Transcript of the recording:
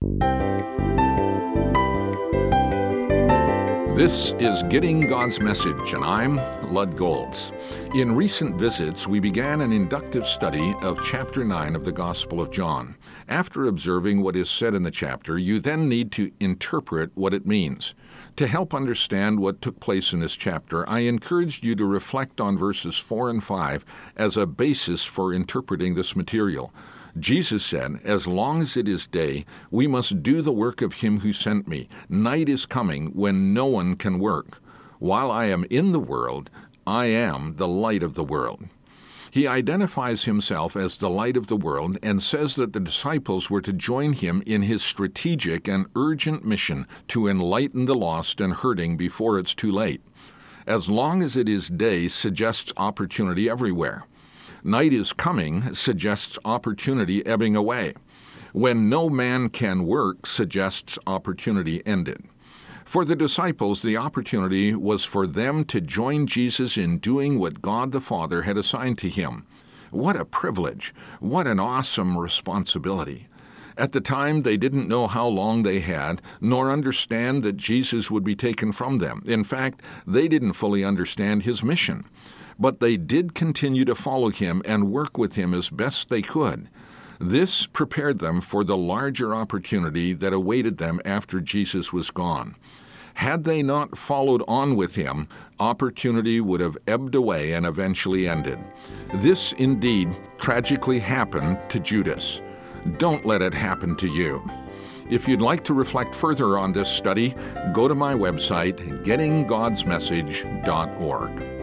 This is Getting God's Message, and I'm Lud Golds. In recent visits, we began an inductive study of Chapter 9 of the Gospel of John. After observing what is said in the chapter, you then need to interpret what it means. To help understand what took place in this chapter, I encouraged you to reflect on verses 4 and 5 as a basis for interpreting this material. Jesus said, "As long as it is day, we must do the work of him who sent me. Night is coming when no one can work. While I am in the world, I am the light of the world." He identifies himself as the light of the world and says that the disciples were to join him in his strategic and urgent mission to enlighten the lost and hurting before it's too late. As long as it is day suggests opportunity everywhere. Night is coming suggests opportunity ebbing away. When no man can work suggests opportunity ended. For the disciples, the opportunity was for them to join Jesus in doing what God the Father had assigned to him. What a privilege! What an awesome responsibility! At the time, they didn't know how long they had, nor understand that Jesus would be taken from them. In fact, they didn't fully understand his mission. But they did continue to follow him and work with him as best they could. This prepared them for the larger opportunity that awaited them after Jesus was gone. Had they not followed on with him, opportunity would have ebbed away and eventually ended. This indeed tragically happened to Judas. Don't let it happen to you. If you'd like to reflect further on this study, go to my website, gettinggodsmessage.org.